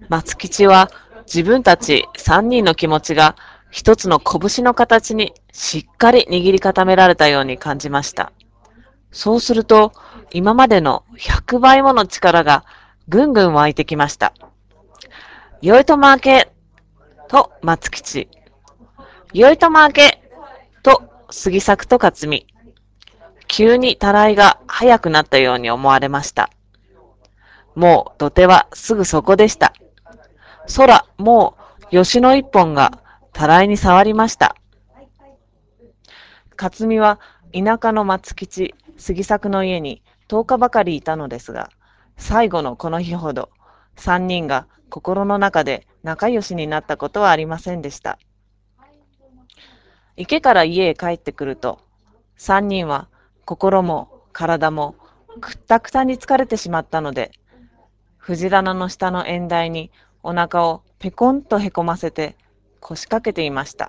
松吉は自分たち三人の気持ちが一つの拳の形にしっかり握り固められたように感じました。そうすると、今までの100倍もの力がぐんぐん湧いてきました。よいとまけと松吉。よいとまけと杉作と克美。急にたらいが速くなったように思われました。もう土手はすぐそこでした。空、もう吉の一本がたらいに触りました。克美は田舎の松吉、杉作の家に10日ばかりいたのですが、最後のこの日ほど、三人が心の中で仲良しになったことはありませんでした。池から家へ帰ってくると、三人は心も体もくったくたに疲れてしまったので、藤棚の下の縁台にお腹をペコンとへこませて腰掛けていました。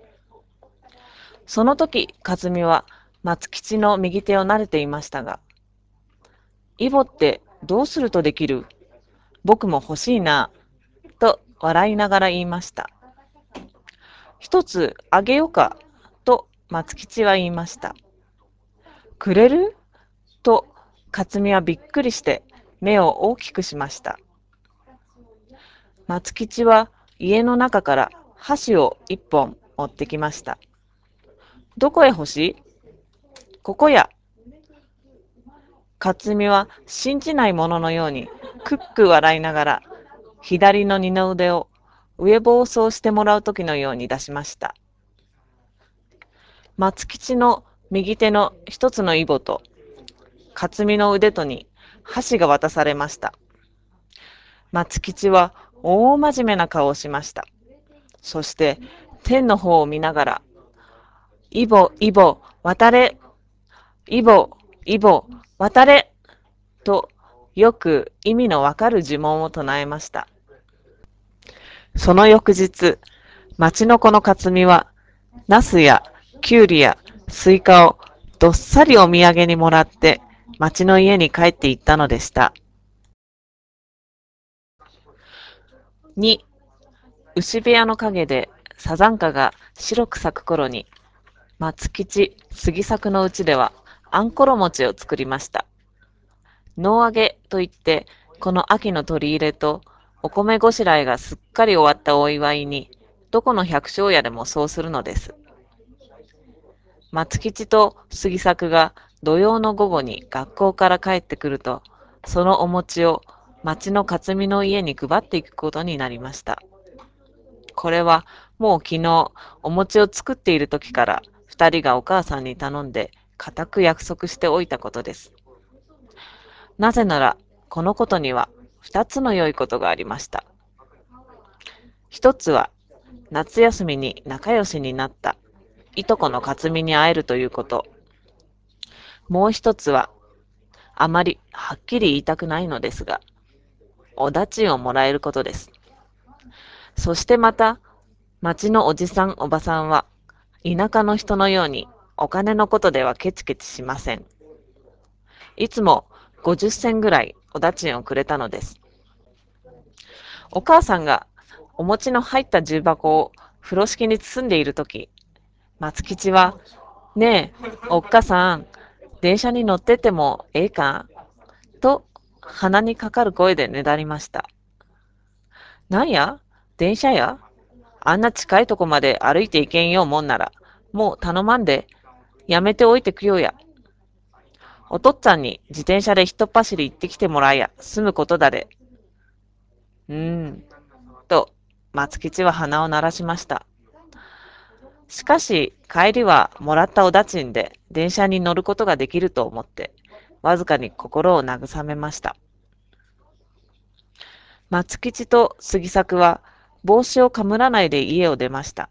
その時、克美は松吉の右手を撫でていましたが、イボってどうするとできる？僕も欲しいな、と笑いながら言いました。一つあげようか、と松吉は言いました。くれる？と克美はびっくりして目を大きくしました。松吉は家の中から箸を一本持ってきました。どこへ欲しい？ここや。克美は信じないもののようにくっく笑いながら左の二の腕を上坊走してもらう時のように出しました。松吉の右手の一つのイボと克美の腕とに箸が渡されました。松吉は大真面目な顔をしました。そして天の方を見ながら、イボ、イボ、渡れ、イボ、イボ、渡れ、とよく意味のわかる呪文を唱えました。その翌日、町の子の克美は、ナスやキュウリやスイカをどっさりお土産にもらって、町の家に帰って行ったのでした。2、牛部屋の陰でサザンカが白く咲く頃に、松吉、杉作のうちでは、あんころ餅を作りました。農揚げといって、この秋の取り入れと、お米ごしらえがすっかり終わったお祝いに、どこの百姓家でもそうするのです。松吉と杉作が土曜の午後に学校から帰ってくると、そのお餅を町の克美の家に配っていくことになりました。これはもう昨日お餅を作っている時から二人がお母さんに頼んで固く約束しておいたことです。なぜならこのことには二つの良いことがありました。一つは夏休みに仲良しになったいとこの克美に会えるということ。もう一つはあまりはっきり言いたくないのですが、お駄賃をもらえることです。そしてまた、町のおじさんおばさんは、田舎の人のようにお金のことではケチケチしません。いつも50銭ぐらいお駄賃をくれたのです。お母さんがお餅の入った重箱を風呂敷に包んでいるとき、松吉は、ねえ、おっかさん、電車に乗ってってもええかと鼻にかかる声でねだりました。なんや？電車や？あんな近いとこまで歩いていけんようもんなら、もう頼まんで、やめておいてくよや。おとっつぁんに自転車でひとっ走り行ってきてもらえや、済むことだで。と、松吉は鼻を鳴らしました。しかし、帰りはもらったお駄賃で電車に乗ることができると思って、わずかに心を慰めました。松吉と杉作は帽子をかむらないで家を出ました。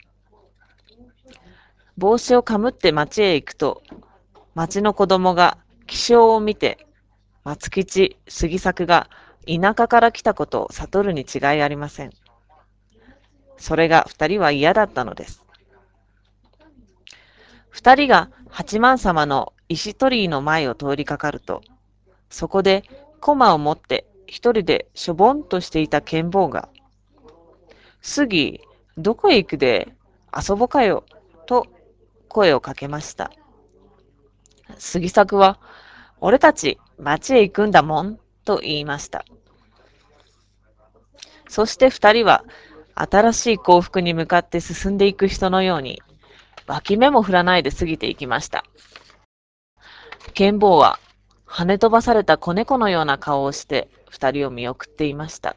帽子をかむって町へ行くと、町の子供が気象を見て、松吉、杉作が田舎から来たことを悟るに違いありません。それが二人は嫌だったのです。二人が八幡様の石鳥居の前を通りかかると、そこで駒を持って一人でしょぼんとしていた剣坊が、杉、どこへ行くで遊ぼかよ、と声をかけました。杉作は、俺たち町へ行くんだもん、と言いました。そして二人は、新しい幸福に向かって進んでいく人のように、脇目も振らないで過ぎていきました。剣坊は、跳ね飛ばされた子猫のような顔をして、二人を見送っていました。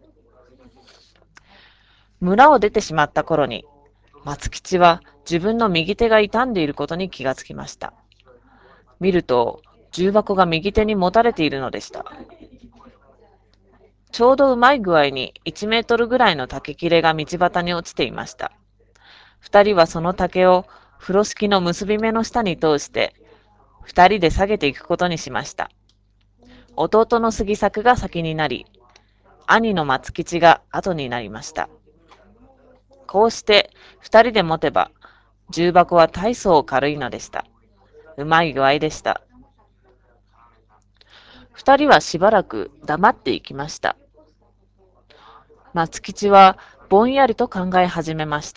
村を出てしまった頃に、松吉は自分の右手が痛んでいることに気がつきました。見ると、重箱が右手に持たれているのでした。ちょうどうまい具合に1メートルぐらいの竹切れが道端に落ちていました。二人はその竹を風呂敷の結び目の下に通して、二人で下げていくことにしました。弟の杉作が先になり、兄の松吉が後になりました。こうして二人で持てば、重箱は大層軽いのでした。うまい具合でした。二人はしばらく黙っていきました。松吉はぼんやりと考え始めました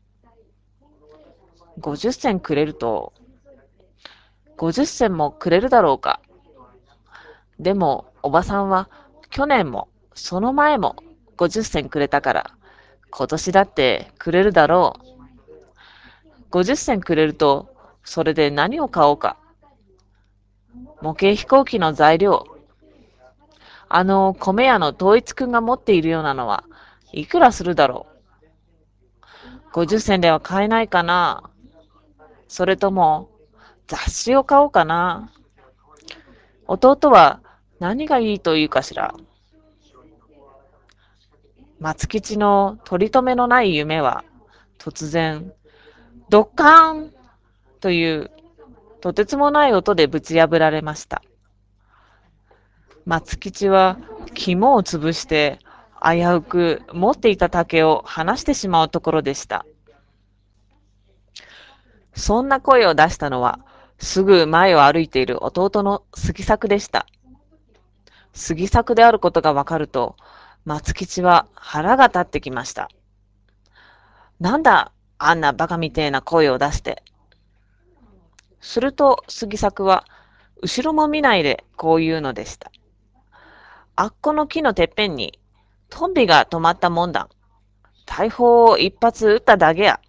。50銭くれると、50銭もくれるだろうか。でも、おばさんは去年もその前も50銭くれたから、今年だってくれるだろう。50銭くれると、それで何を買おうか。模型飛行機の材料。米屋の統一くんが持っているようなのはいくらするだろう。50銭では買えないかな。それとも雑誌を買おうかな。弟は何がいいというかしら。松吉の取り留めのない夢は突然ドッカーンというとてつもない音でぶち破られました。松吉は肝を潰して危うく持っていた竹を離してしまうところでした。そんな声を出したのはすぐ前を歩いている弟の杉作でした。杉作であることがわかると松吉は腹が立ってきました。なんだあんなバカみてえな声を出して。すると杉作は後ろも見ないでこう言うのでした。あっこの木のてっぺんにトンビが止まったもんだ。大砲を一発撃っただけや。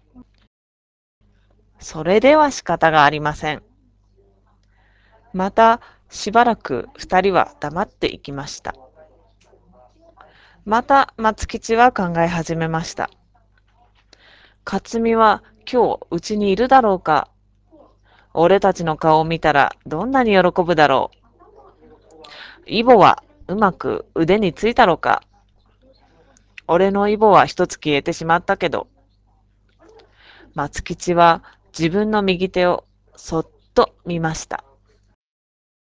それでは仕方がありません。またしばらく二人は黙っていきました。また松吉は考え始めました。克美は今日うちにいるだろうか。俺たちの顔を見たらどんなに喜ぶだろう。イボはうまく腕についたろうか。俺のイボは一つ消えてしまったけど。松吉は自分の右手をそっと見ました。